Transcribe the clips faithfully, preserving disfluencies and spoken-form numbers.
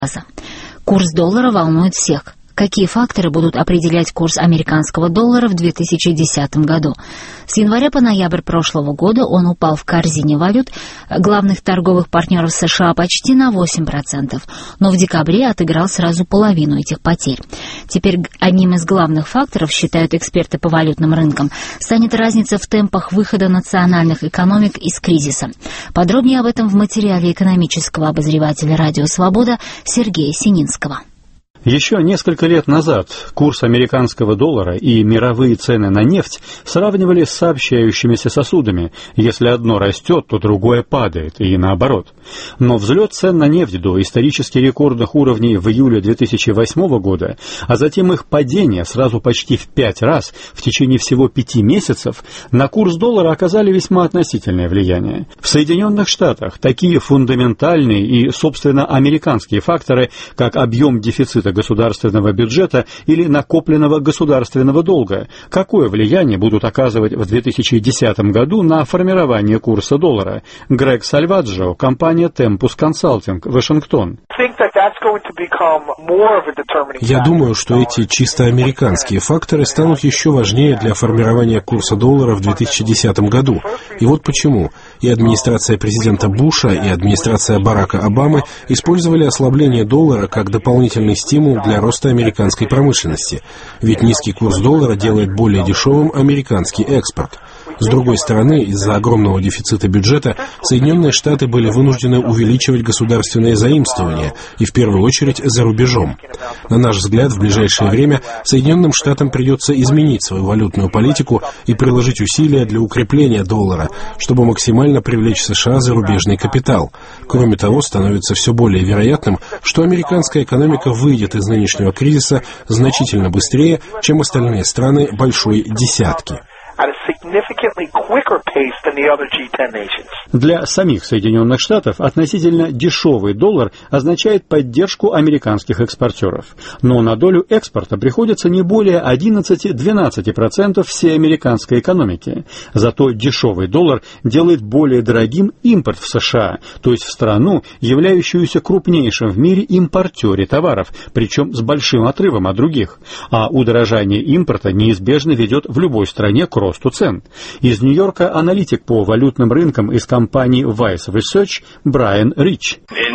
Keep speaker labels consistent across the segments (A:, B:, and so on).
A: Курс доллара волнует всех. Какие факторы будут определять курс американского доллара в две тысячи десятом году? С января по ноябрь прошлого года он упал в корзине валют главных торговых партнеров США почти на восемь процентов, но в декабре отыграл сразу половину этих потерь. Теперь одним из главных факторов, считают эксперты по валютным рынкам, станет разница в темпах выхода национальных экономик из кризиса. Подробнее об этом в материале экономического обозревателя «Радио Свобода» Сергея Сининского.
B: Еще несколько лет назад курс американского доллара и мировые цены на нефть сравнивали с сообщающимися сосудами. Если одно растет, то другое падает, и наоборот. Но взлет цен на нефть до исторически рекордных уровней в июле две тысячи восьмого года, а затем их падение сразу почти в пять раз в течение всего пяти месяцев, на курс доллара оказали весьма относительное влияние. В Соединенных Штатах такие фундаментальные и, собственно, американские факторы, как объем дефицита государственного бюджета или накопленного государственного долга, какое влияние будут оказывать в две тысячи десятом году на формирование курса доллара? Грег Сальваджо, компания Tempus Consulting, Вашингтон.
C: Я думаю, что эти чисто американские факторы станут еще важнее для формирования курса доллара в две тысячи десятом году. И вот почему. И администрация президента Буша, и администрация Барака Обамы использовали ослабление доллара как дополнительный стимул для роста американской промышленности. Ведь низкий курс доллара делает более дешевым американский экспорт. С другой стороны, из-за огромного дефицита бюджета Соединенные Штаты были вынуждены увеличивать государственные заимствования, и в первую очередь за рубежом. На наш взгляд, в ближайшее время Соединенным Штатам придется изменить свою валютную политику и приложить усилия для укрепления доллара, чтобы максимально привлечь США зарубежный капитал. Кроме того, становится все более вероятным, что американская экономика выйдет из нынешнего кризиса значительно быстрее, чем остальные страны Большой Десятки.
B: Для самих Соединенных Штатов относительно дешевый доллар означает поддержку американских экспортеров. Но на долю экспорта приходится не более одиннадцать-двенадцать процентов всей американской экономики. Зато дешевый доллар делает более дорогим импорт в США, то есть в страну, являющуюся крупнейшим в мире импортере товаров, причем с большим отрывом от других. А удорожание импорта неизбежно ведет в любой стране к росту цен. Из Нью-Йорка аналитик по валютным рынкам из компании Vice Research Брайан Рич.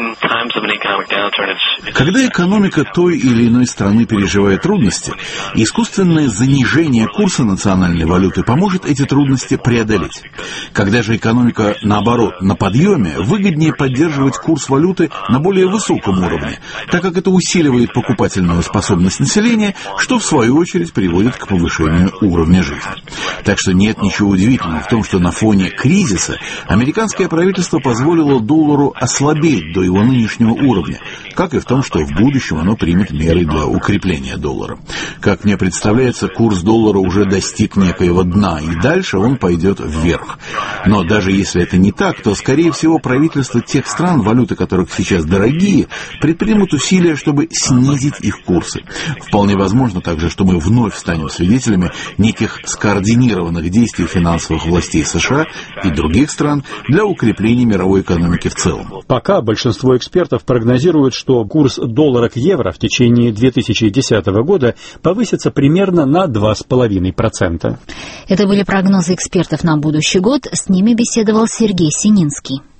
D: Когда экономика той или иной страны переживает трудности, искусственное занижение курса национальной валюты поможет эти трудности преодолеть. Когда же экономика, наоборот, на подъеме, выгоднее поддерживать курс валюты на более высоком уровне, так как это усиливает покупательную способность населения, что в свою очередь приводит к повышению уровня жизни. Так что нет ничего удивительного в том, что на фоне кризиса американское правительство позволило доллару ослабеть до его нынешнего уровня, как и в том, что в будущем оно примет меры для укрепления доллара. Как мне представляется, курс доллара уже достиг некоего дна, и дальше он пойдет вверх. Но даже если это не так, то, скорее всего, правительства тех стран, валюты которых сейчас дорогие, предпримут усилия, чтобы снизить их курсы. Вполне возможно также, что мы вновь станем свидетелями неких скоординированных действий финансовых властей США и других стран для укрепления мировой экономики в целом.
B: Пока большинство экспертов прогнозируют, что курс доллара к евро в течение две тысячи десятого года повысится примерно на два с половиной процента.
A: Это были прогнозы экспертов на будущий год. С ними беседовал Сергей Сининский.